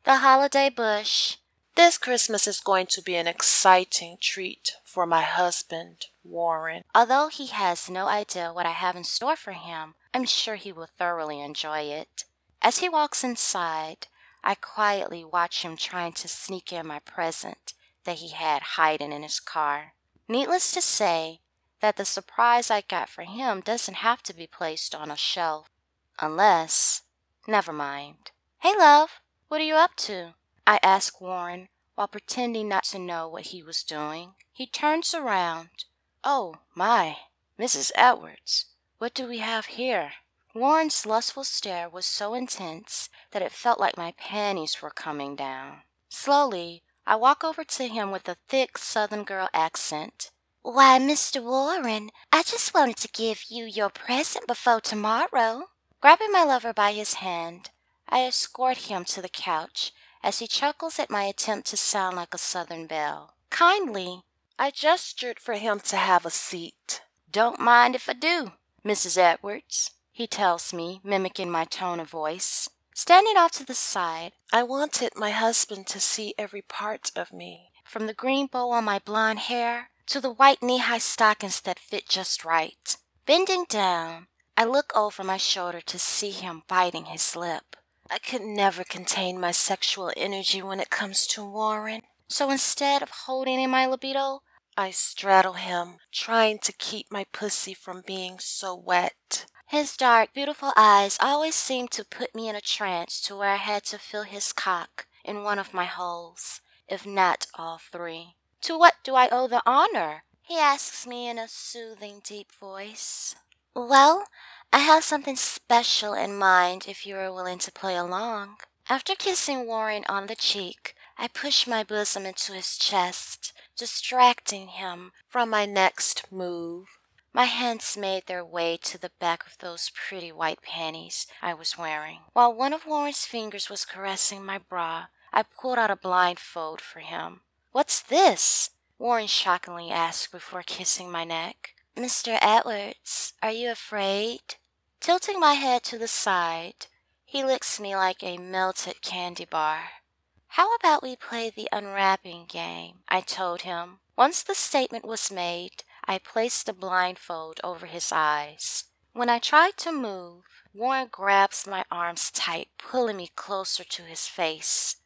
The holiday bush. This Christmas is going to be an exciting treat for my husband, Warren. Although he has no idea what I have in store for him, I'm sure he will thoroughly enjoy it. As he walks inside, I quietly watch him trying to sneak in my present that he had hiding in his car. Needless to say that the surprise I got for him doesn't have to be placed on a shelf. Unless, never mind. Hey, love, what are you up to? I asked Warren while pretending not to know what he was doing. He turns around. Oh, my, Mrs. Edwards, what do we have here? Warren's lustful stare was so intense that it felt like my panties were coming down. Slowly, I walk over to him with a thick Southern girl accent. Why, Mr. Warren, I just wanted to give you your present before tomorrow. Grabbing my lover by his hand, I escort him to the couch as he chuckles at my attempt to sound like a Southern belle. Kindly, I gestured for him to have a seat. Don't mind if I do, Mrs. Edwards, he tells me, mimicking my tone of voice. Standing off to the side, I wanted my husband to see every part of me, from the green bow on my blonde hair to the white knee-high stockings that fit just right. Bending down, I look over my shoulder to see him biting his lip. I could never contain my sexual energy when it comes to Warren. So instead of holding in my libido, I straddle him, trying to keep my pussy from being so wet. His dark, beautiful eyes always seemed to put me in a trance to where I had to feel his cock in one of my holes, if not all three. To what do I owe the honor? He asks me in a soothing, deep voice. Well, I have something special in mind if you are willing to play along. After kissing Warren on the cheek, I push my bosom into his chest, distracting him from my next move. My hands made their way to the back of those pretty white panties I was wearing. While one of Warren's fingers was caressing my bra, I pulled out a blindfold for him. What's this? Warren shockingly asked before kissing my neck. Mr. Edwards, are you afraid? Tilting my head to the side, he licks me like a melted candy bar. How about we play the unwrapping game? I told him. Once the statement was made, I placed the blindfold over his eyes. When I tried to move, Warren grabs my arms tight, pulling me closer to his face.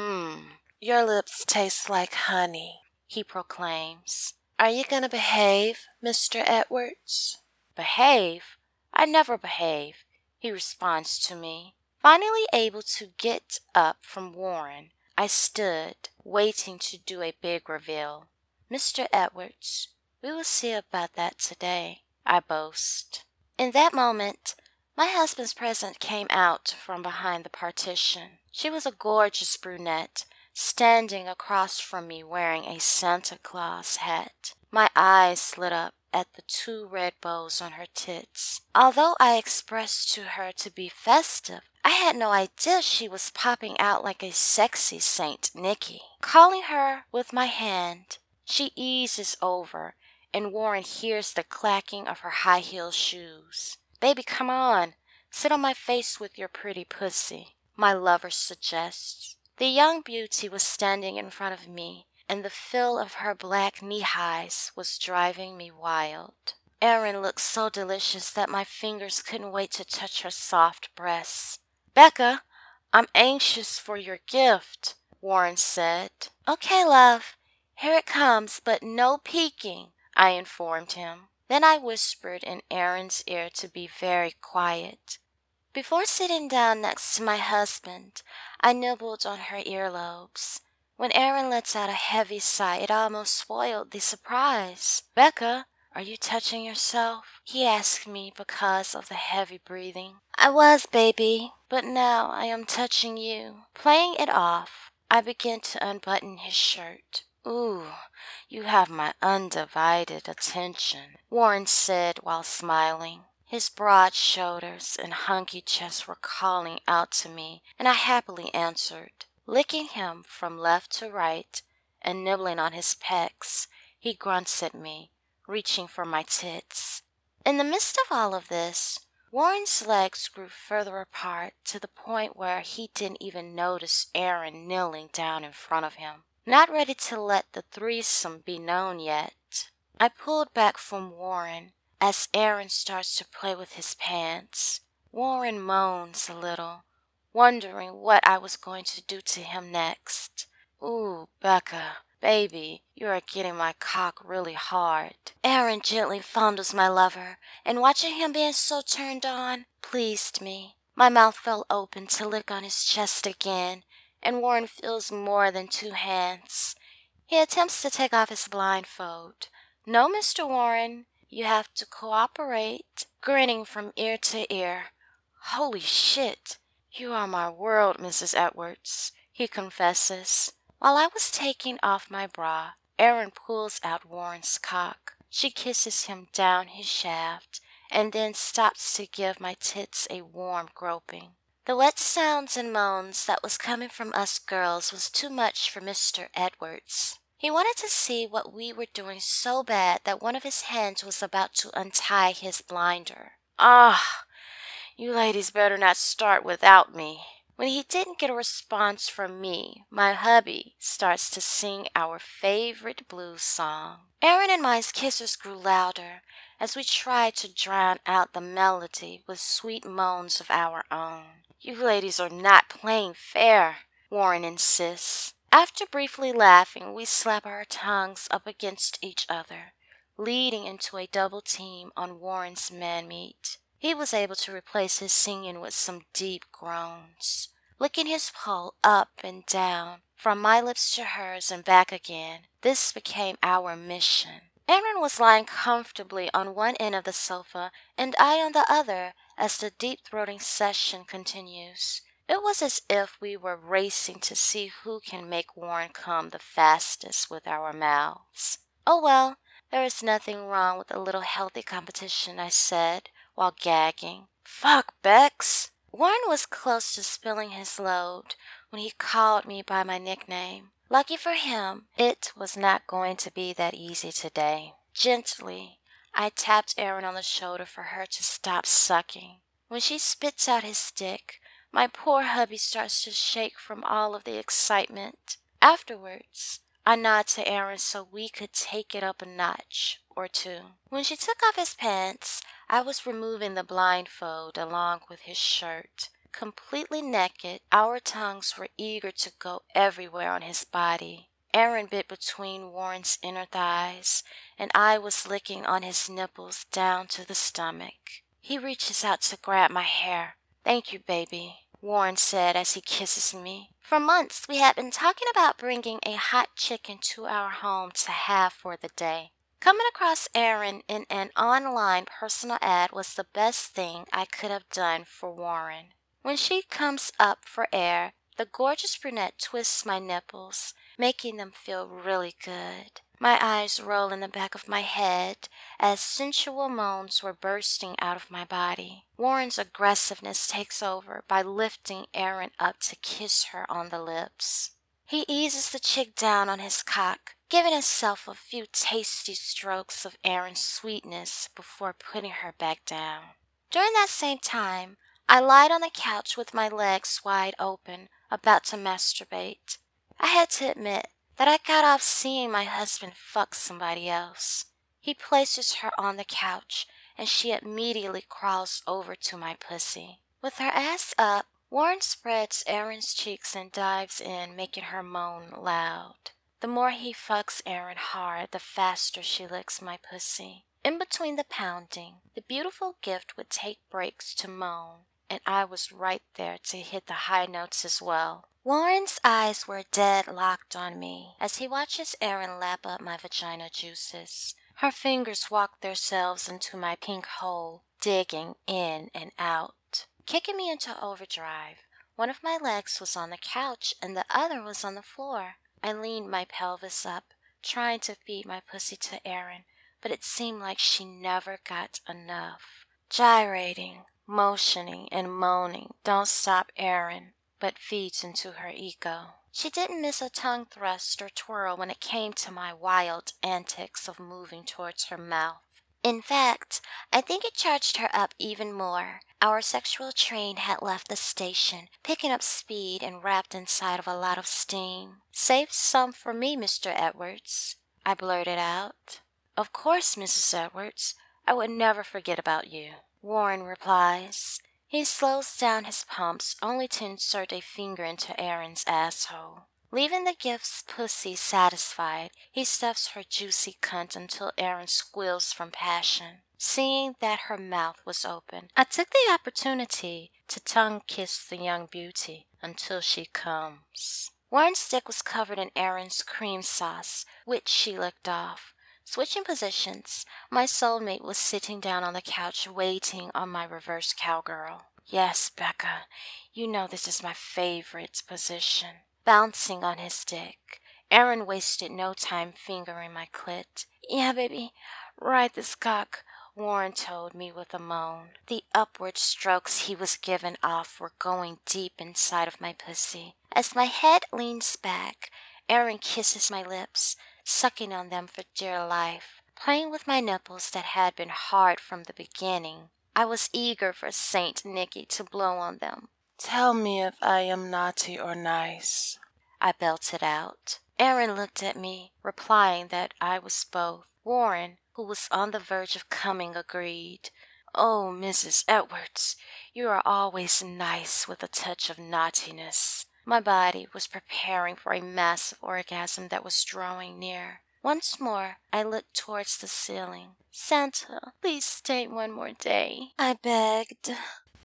Your lips taste like honey, he proclaims. Are you gonna behave, Mr. Edwards? Behave? I never behave, he responds to me. Finally able to get up from Warren, I stood, waiting to do a big reveal. Mr. Edwards, we will see about that today, I boast. In that moment, my husband's present came out from behind the partition. She was a gorgeous brunette, standing across from me wearing a Santa Claus hat. My eyes lit up at the two red bows on her tits. Although I expressed to her to be festive, I had no idea she was popping out like a sexy Saint Nicky. Calling her with my hand, she eases over, and Warren hears the clacking of her high-heeled shoes. Baby, come on, sit on my face with your pretty pussy, my lover suggests. The young beauty was standing in front of me, and the feel of her black knee-highs was driving me wild. Erin looked so delicious that my fingers couldn't wait to touch her soft breasts. Becca, I'm anxious for your gift, Warren said. Okay, love, here it comes, but no peeking, I informed him. Then I whispered in Erin's ear to be very quiet. Before sitting down next to my husband, I nibbled on her earlobes. When Erin lets out a heavy sigh, it almost spoiled the surprise. Becca, are you touching yourself? He asked me because of the heavy breathing. I was, baby, but now I am touching you. Playing it off, I began to unbutton his shirt. Ooh, you have my undivided attention, Warren said while smiling. His broad shoulders and hunky chest were calling out to me, and I happily answered. Licking him from left to right and nibbling on his pecs, he grunts at me, reaching for my tits. In the midst of all of this, Warren's legs grew further apart to the point where he didn't even notice Aaron kneeling down in front of him, not ready to let the threesome be known yet. I pulled back from Warren as Aaron starts to play with his pants. Warren moans a little, wondering what I was going to do to him next. Ooh, Becca, baby, you are getting my cock really hard. Aaron gently fondles my lover, and watching him being so turned on pleased me. My mouth fell open to lick on his chest again, and Warren feels more than two hands. He attempts to take off his blindfold. No, Mr. Warren, you have to cooperate, grinning from ear to ear. Holy shit, you are my world, Mrs. Edwards, he confesses. While I was taking off my bra, Aaron pulls out Warren's cock. She kisses him down his shaft and then stops to give my tits a warm groping. The wet sounds and moans that was coming from us girls was too much for Mr. Edwards. He wanted to see what we were doing so bad that one of his hands was about to untie his blinder. Ah, you ladies better not start without me. When he didn't get a response from me, my hubby starts to sing our favorite blues song. Aaron and my kisses grew louder as we tried to drown out the melody with sweet moans of our own. You ladies are not playing fair, Warren insists. After briefly laughing, we slap our tongues up against each other, leading into a double team on Warren's man-meat. He was able to replace his singing with some deep groans, licking his pole up and down, from my lips to hers and back again. This became our mission. Aaron was lying comfortably on one end of the sofa and I on the other as the deep-throating session continues. It was as if we were racing to see who can make Warren come the fastest with our mouths. Oh well, there is nothing wrong with a little healthy competition, I said, while gagging. Fuck, Bex! Warren was close to spilling his load when he called me by my nickname. Lucky for him, it was not going to be that easy today. Gently, I tapped Aaron on the shoulder for her to stop sucking. When she spits out his dick, my poor hubby starts to shake from all of the excitement. Afterwards, I nod to Aaron so we could take it up a notch or two. When she took off his pants, I was removing the blindfold along with his shirt. Completely naked, our tongues were eager to go everywhere on his body. Aaron bit between Warren's inner thighs, and I was licking on his nipples down to the stomach. He reaches out to grab my hair. Thank you, baby, Warren said as he kisses me. For months, we had been talking about bringing a hot chicken to our home to have for the day. Coming across Aaron in an online personal ad was the best thing I could have done for Warren. When she comes up for air, the gorgeous brunette twists my nipples, making them feel really good. My eyes roll in the back of my head as sensual moans were bursting out of my body. Warren's aggressiveness takes over by lifting Aaron up to kiss her on the lips. He eases the chick down on his cock, giving himself a few tasty strokes of Aaron's sweetness before putting her back down. During that same time, I lied on the couch with my legs wide open, about to masturbate. I had to admit that I got off seeing my husband fuck somebody else. He places her on the couch, and she immediately crawls over to my pussy. With her ass up, Warren spreads Aaron's cheeks and dives in, making her moan loud. The more he fucks Aaron hard, the faster she licks my pussy. In between the pounding, the beautiful gift would take breaks to moan, and I was right there to hit the high notes as well. Warren's eyes were dead locked on me as he watches Aaron lap up my vagina juices. Her fingers walk themselves into my pink hole, digging in and out, kicking me into overdrive. One of my legs was on the couch and the other was on the floor. I leaned my pelvis up, trying to feed my pussy to Aaron, but it seemed like she never got enough. Gyrating, motioning, and moaning don't stop Aaron, but feeds into her ego. She didn't miss a tongue thrust or twirl when it came to my wild antics of moving towards her mouth. In fact, I think it charged her up even more. Our sexual train had left the station, picking up speed and wrapped inside of a lot of steam. Save some for me, Mr. Edwards, I blurted out. Of course, Mrs. Edwards. I would never forget about you, Warren replies. He slows down his pumps only to insert a finger into Erin's asshole. Leaving the gift's pussy satisfied, he stuffs her juicy cunt until Erin squeals from passion. Seeing that her mouth was open, I took the opportunity to tongue kiss the young beauty until she comes. Warren's dick was covered in Erin's cream sauce, which she licked off. Switching positions, my soulmate was sitting down on the couch waiting on my reverse cowgirl. Yes, Becca, you know this is my favorite position. Bouncing on his dick, Aaron wasted no time fingering my clit. Yeah, baby, ride this cock, Warren told me with a moan. The upward strokes he was giving off were going deep inside of my pussy. As my head leans back, Aaron kisses my lips, sucking on them for dear life, playing with my nipples that had been hard from the beginning. I was eager for Saint Nicky to blow on them. Tell me if I am naughty or nice, I belted out. Aaron looked at me, replying that I was both. Warren, who was on the verge of coming, agreed. Oh, Mrs. Edwards, you are always nice with a touch of naughtiness. My body was preparing for a massive orgasm that was drawing near. Once more, I looked towards the ceiling. Santa, please stay one more day, I begged.